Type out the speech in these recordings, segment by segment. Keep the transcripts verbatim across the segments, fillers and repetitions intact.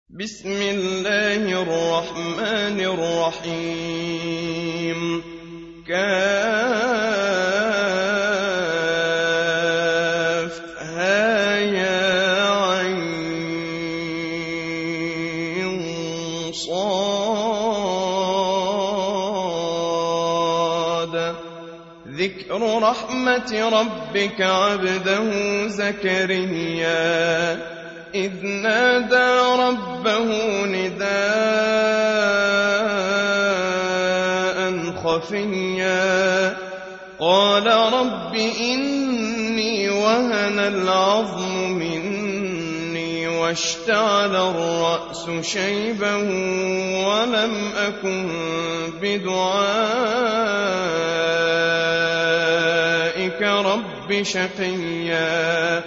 بسم الله الرحمن الرحيم. كافها يا عين صاد. ذكر رحمة ربك عبده زكريا إذ نادى ربه نداء خفيا قال رب إني وهن العظم مني واشتعل الرأس شيبا ولم أكن بدعائك رب شقيا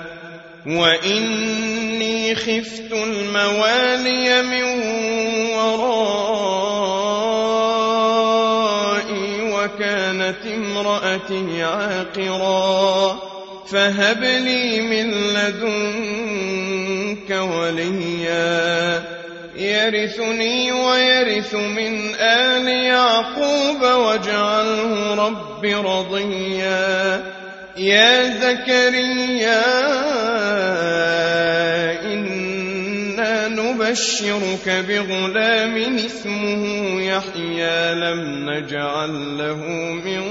وإني خفت الموالي من ورائي وكانت امرأتي عاقرا فهب لي من لدنك وليا يرثني ويرث من آل يعقوب واجعله رب رضيا. يا زكريا إنا نبشرك بغلام اسمه يحيى لم نجعل له من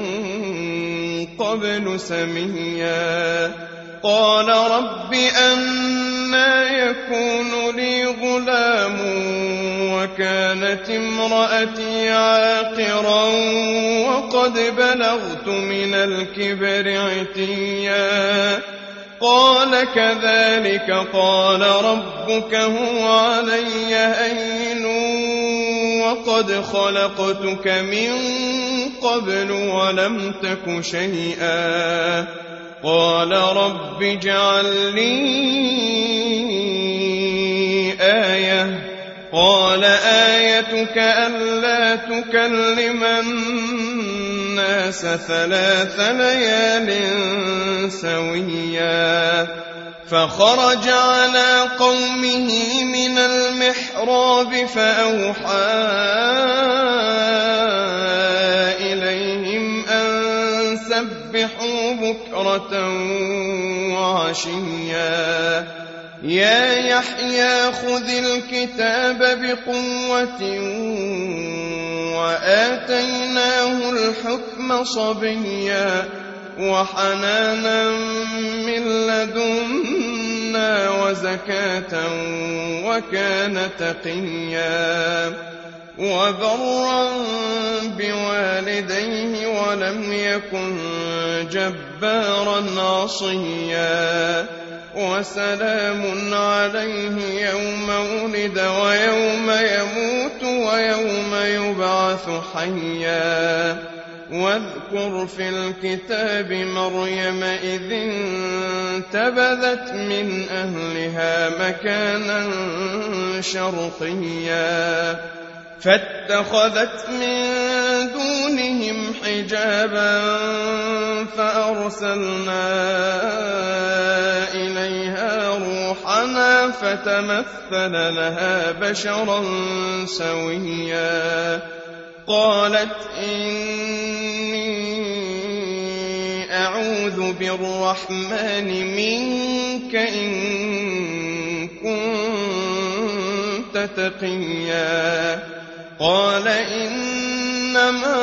قبل سميا. قال رب أنى يكون لي غلام وكانت امرأتي عاقرا وقد بلغت من الكبر عتيا. قال كذلك قال ربك هو علي هين وقد خلقتك من قبل ولم تك شيئا. قال رب اجعل لي آية. قال آيتك ألا تكلم الناس ثلاث ليال سويا. فخرج على قومه من المحراب فأوحى إليهم أن سبحوا بكرة وعشيا. يا يحيى خذ الكتاب بقوة وآتيناه الحكم صبيا وحنانا من لدنا وزكاة وكان تقيا وبرا بوالديه ولم يكن جبارا عصيا. وسلام عليه يوم ولد ويوم يموت ويوم يبعث حيا. واذكر في الكتاب مريم إذ انتبذت من أهلها مكانا شرقيا فاتخذت من دونهم حجابا فأرسلنا إليها روحنا فتمثل لها بشرا سويا. قالت إني أعوذ بالرحمن منك إن كنت تقيا. قال إنما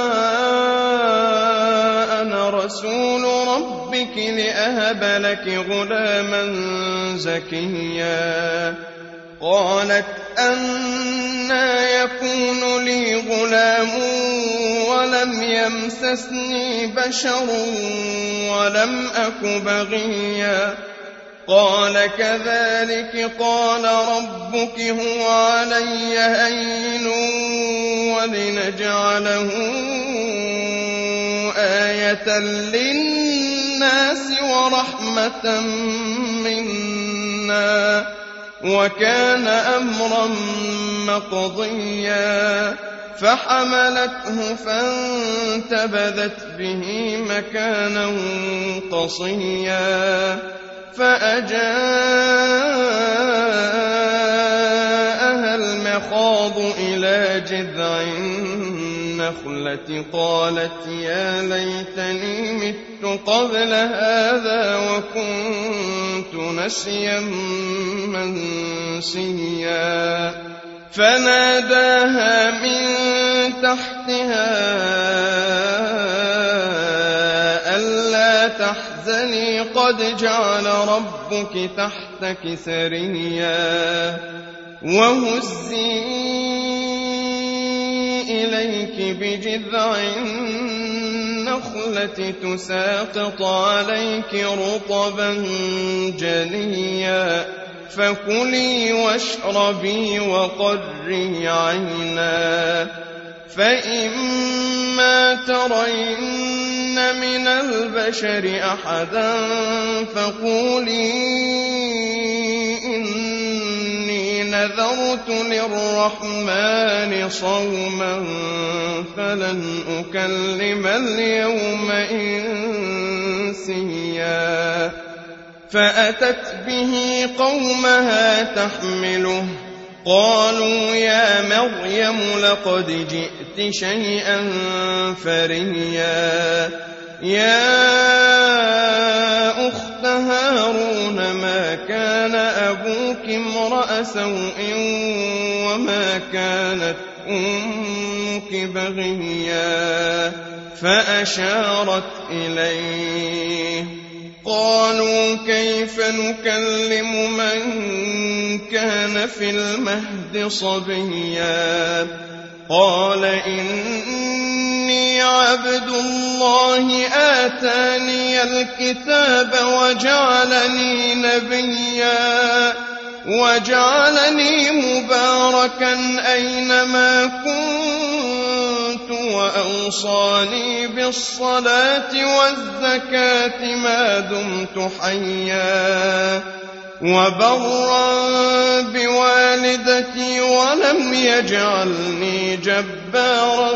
أنا رسول ربك لأهب لك غلاما زكيا. قالت أنى يكون لي غلام ولم يمسسني بشر ولم أك بغيا. قال كذلك قال ربك هو علي هين ولنجعله آية للناس ورحمة منا وكان أمرا مقضيا. فحملته فانتبذت به مكانا قصيا فأجاءها تركض إلى جذع النخلة قالت يا ليتني مت قبل هذا وكنت نسيا منسيا فناداها من تحتها ألا تحزني قد جعل ربك تحتك سريا وهزي إليك بجذع النخلة تساقط عليك رطبا جنيا فكلي واشربي وقري عينا فإما ترين من البشر أحدا فقولي إني نذرت للرحمن صوما فلن أكلم اليوم إنسيا فأتت به قومها تحمله قالوا يا مريم لقد جئت شيئا فريا يا أخت هارون ما كان أبوك امرأ سوء وما كانت أمك بغيا فأشارت إليه قالوا كيف نكلم من كان في المهد صبيا قال إني عبد الله آتاني الكتاب وجعلني نبيا وجعلني مباركا أينما كنت وأوصاني بالصلاة والزكاة ما دمت حيا وبرا بوالدتي ولم يجعلني جبارا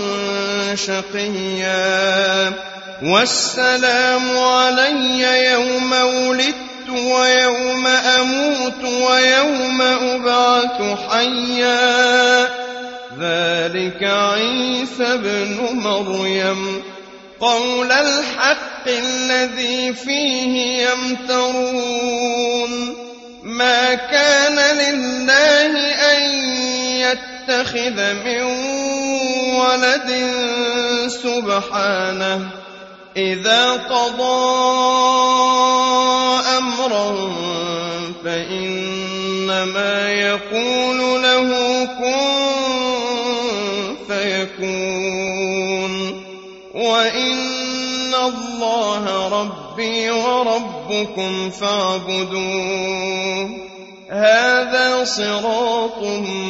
شقيا والسلام علي يوم ولدت ويوم أموت ويوم أبعث حيا ذلك عيسى ابن مريم قول الحق الذي فيه يمترون ما كان لله أن يتخذ من ولد سبحانه إذا قضى أمرا فإنما يقول له كن فيكون وإن الله ربي وربكم فاعبدوه هذا صراط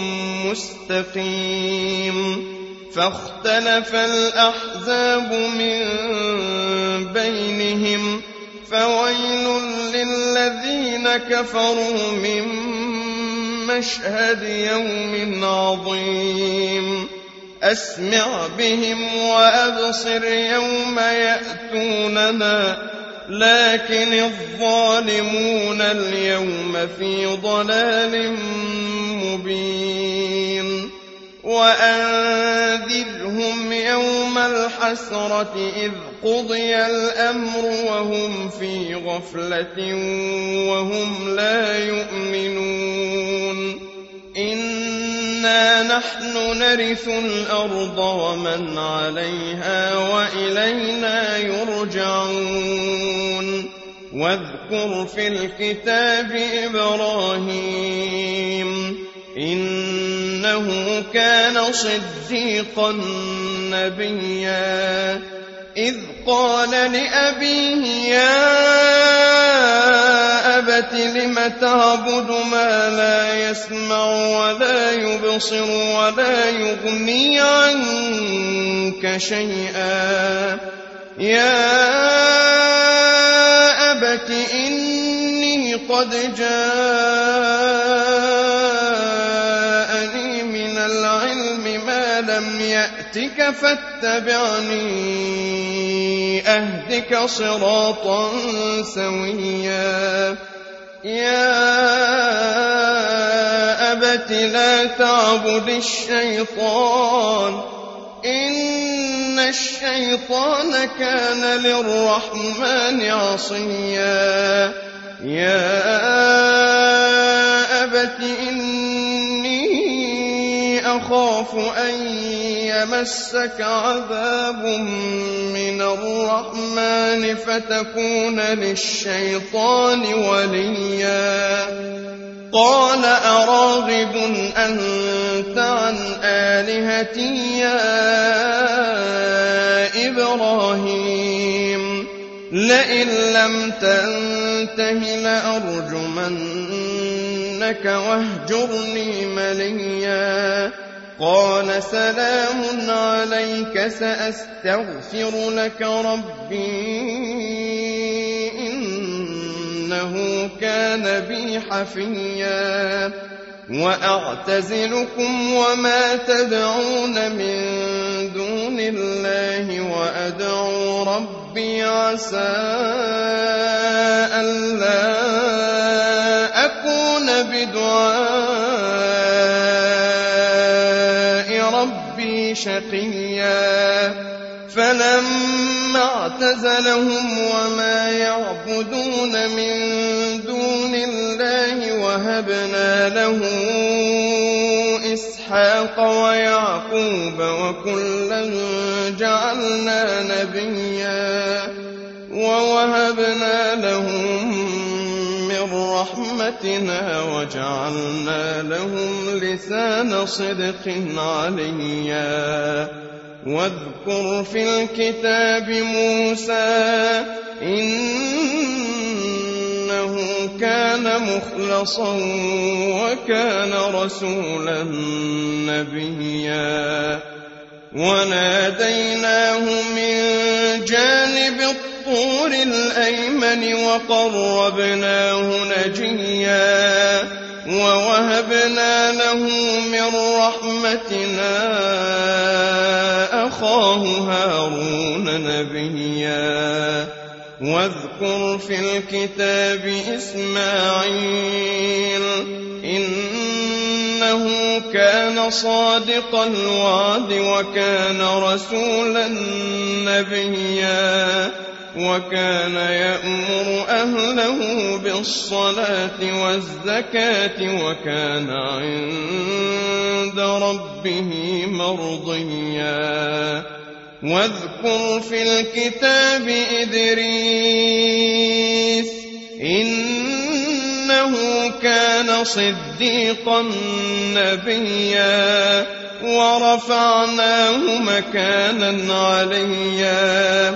مستقيم فاختلف الأحزاب من بينهم فويل للذين كفروا من مشهد يوم عظيم أسمع بهم وأبصر يوم يأتوننا لكن الظالمون اليوم في ضلال مبين وأنذرهم يوم الحسرة إذ قضي الأمر وهم في غفلة وهم لا يؤمنون إنا نحن نرث الأرض ومن عليها وإلينا يرجعون واذكر في الكتاب إبراهيم إنه كان صديقا نبيا إذ قال لأبيه يا أبت لم تعبد ما لا يسمع ولا يبصر ولا يغني عنك شيئا يا أبت إني قد جاءني من العلم ما لم يأتك فاتبعني أهدك صراطا سويا يا أبت لا تعبد الشيطان إن الشيطان كان للرحمن عصيا يا أبت إني أخاف أن يمسك عذاب من الرحمن فتكون للشيطان وليا قال أراغب أنت عن آلهتي يا إبراهيم لئن لم تنته لأرجمنك واهجرني مليا قال سلام عليك سأستغفر لك ربي إنه كان بي حفيا وأعتزلكم وما تدعون من دون الله وأدعو ربي عسى ألا أكون بدعاء ربي شقيا فلما اعتزلهم وما يعبدون من دون الله وهبنا له إسحاق ويعقوب وكلا جعلنا نبيا ووهبنا لهم من رحمتنا وجعلنا لهم لسان صدق عليا واذكر في الكتاب موسى إنه كان مخلصا وكان رسولا نبيا وناديناه من جانب الطور الأيمن وقربناه نجيا ووهبنا له من رحمتنا أخاه هارون نبيا واذكر في الكتاب إسماعيل إنه كان صادق الوعد وكان رسولا نبيا وكان يأمر أهله بالصلاة والزكاة وكان عند ربه مرضيا واذكر في الكتاب إدريس إنه كان صديقا نبيا ورفعناه مكانا عليا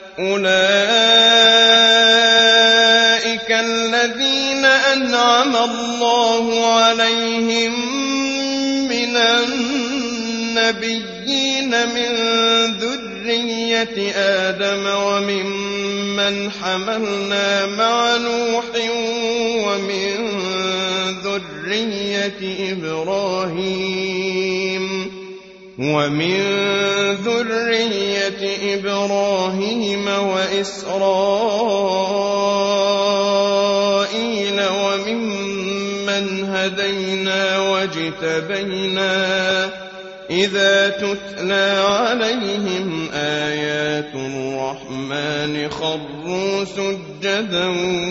أولئك الذين أنعم الله عليهم من النبيين من ذرية آدم وممن حملنا مع نوح ومن ذرية إبراهيم ومن ذرية إبراهيم وإسرائيل وممن هدينا واجتبينا إذا تتلى عليهم آيات الرحمن خروا سجدا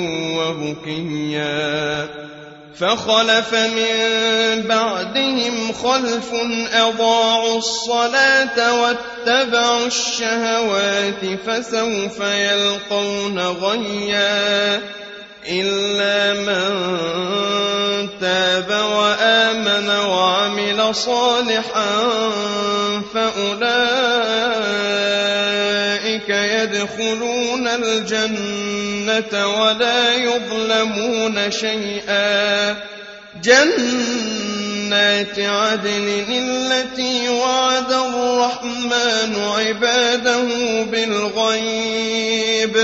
وبكيا فخلف من بعدهم خلف أضاعوا الصلاة واتبعوا الشهوات فسوف يلقون غيا إلا من تاب وآمن وعمل صالحا فأولئك يدخلون الجنة ولا يظلمون شيئا جنات عدن التي وعد الرحمن عباده بالغيب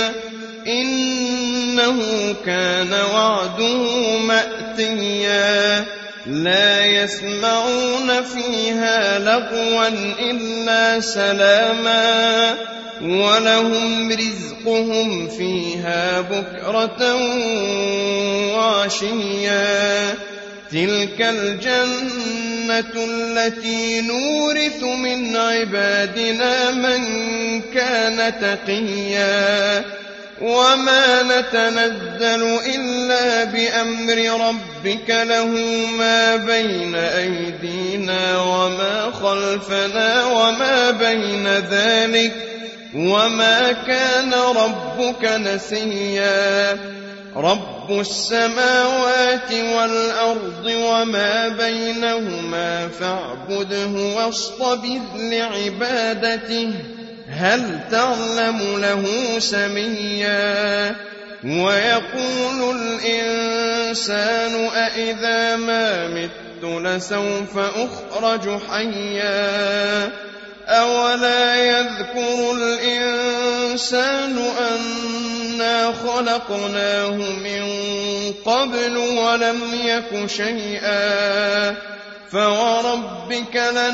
إنه كان وعده مأتيا لا يسمعون فيها لغوا إلا سلاما ولهم رزقهم فيها بكرة وعشيا تلك الجنة التي نورث من عبادنا من كان تقيا وما نتنزل إلا بأمر ربك له ما بين أيدينا وما خلفنا وما بين ذلك وما كان ربك نسيا رب السماوات والأرض وما بينهما فاعبده واصطبر لعبادته هل تعلم له سميا ويقول الإنسان أإذا ما مت لسوف أخرج حيا أولا يذكر الإنسان أنا خلقناه من قبل ولم يك شيئا فوربك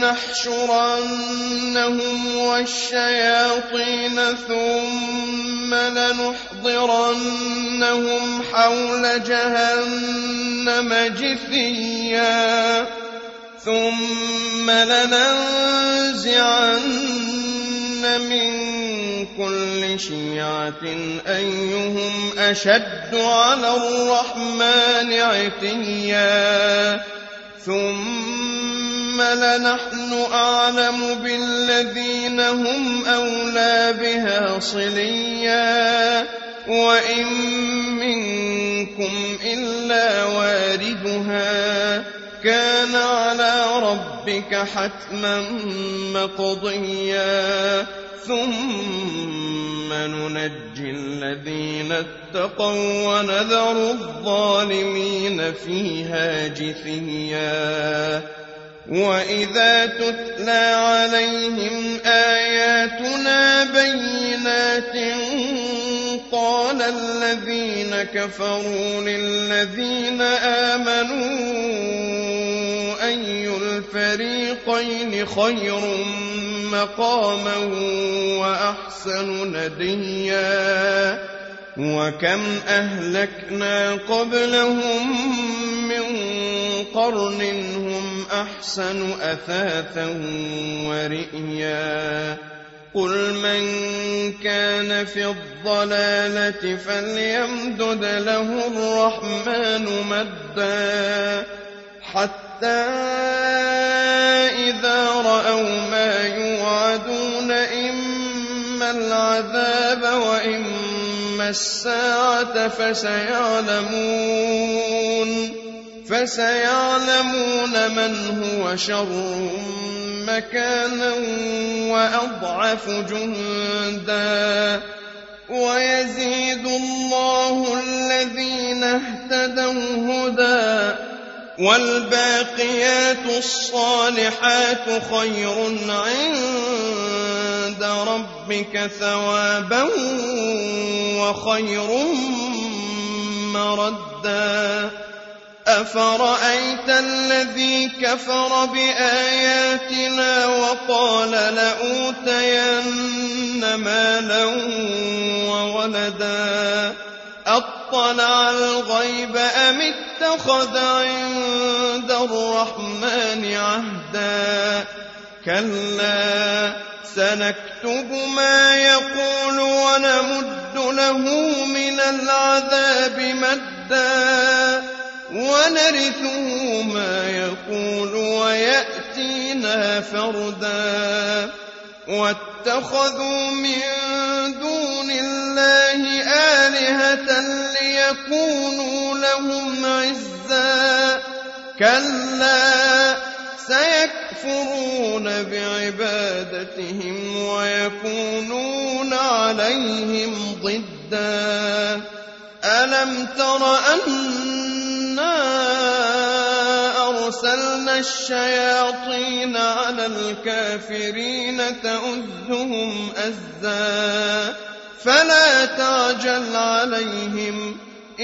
لنحشرنهم والشياطين ثم لنحضرنهم حول جهنم جثيا ثم لننزعن من كل شيعة أيهم أشد على الرحمن عتيا ثم لنحن أعلم بالذين هم أولى بها صليا وإن منكم إلا واردها كان على ربك حتما مقضيا ثم ننجي الذين اتقوا ونذر الظالمين فيها جثيا وإذا تتلى عليهم آياتنا بينات قال الذين كفروا للذين آمنوا أي الفريقين خير مقاما وأحسن نديا وكم أهلكنا قبلهم من قرن هم أحسن أثاثا ورئيا قل من كان في الضلالة فليمدد له الرحمن مدا حتى إذا رأوا ما يوعدون إما العذاب وإما الساعة فسيعلمون فسيعلمون من هو شر مكانا وأضعف جندا ويزيد الله الذين اهتدوا هدى والباقيات الصالحات خير عند ربك ثوابا وخير مردا أفرأيت الذي كفر بآياتنا وقال لأوتين مالا وولدا أطلع الغيب أم اتخذ عند الرحمن عهدا كلا سنكتب ما يقول ونمد له من العذاب مدا ونرثه ما يقول ويأتينا فردا واتخذوا من دون الله آلهة ليكونوا لهم عزا كلا سيكفرون بعبادتهم ويكونون عليهم ضدا ألم تر أنا أرسلنا الشياطين على الكافرين تؤذهم أزا فلا تعجل عليهم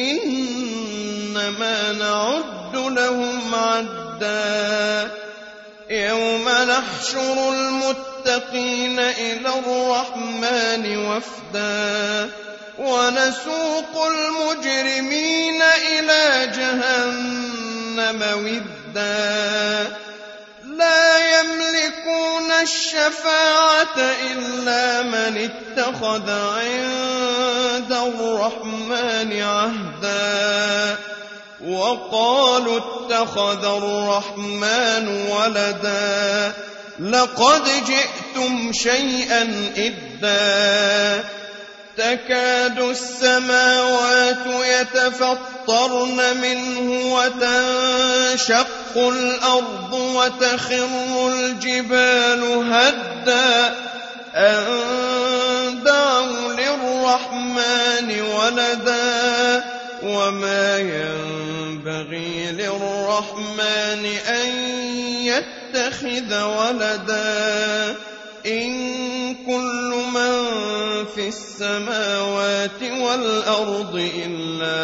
إنما نعد لهم عدا يوم نحشر المتقين إلى الرحمن وفدا ونسوق المجرمين إلى جهنم وردا لا يملكون الشفاعة إلا من اتخذ عند الرحمن عهدا وقالوا اتخذ الرحمن ولدا لقد جئتم شيئا إدا تكاد السماوات يتفطرن منه وتنشق الأرض وتخر الجبال هدا أن دعوا للرحمن ولدا وما ينبغي للرحمن أن يتخذ ولدا إن كل من في السماوات والأرض إلا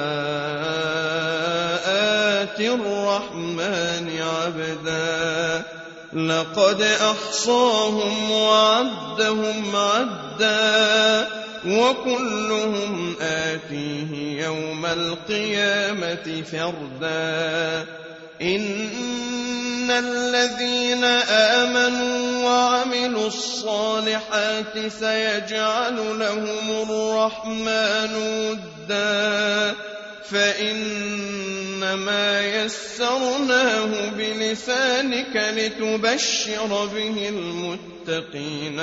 آتي الرحمن عبدا لقد أحصاهم وعدهم عدا وكلهم آتيه يوم القيامة فردا إن الذين آمنوا وعملوا الصالحات سيجعل لهم الرحمن ودا فإنما يسرناه بلسانك لتبشر به المتقين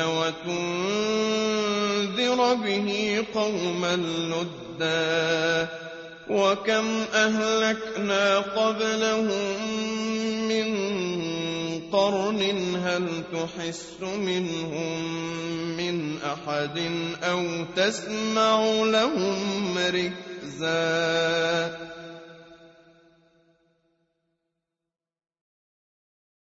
وتنذر به قوما لدا وكم أهلكنا قبلهم من قرن هل تحس منهم من أحد أو تسمع لهم ركزا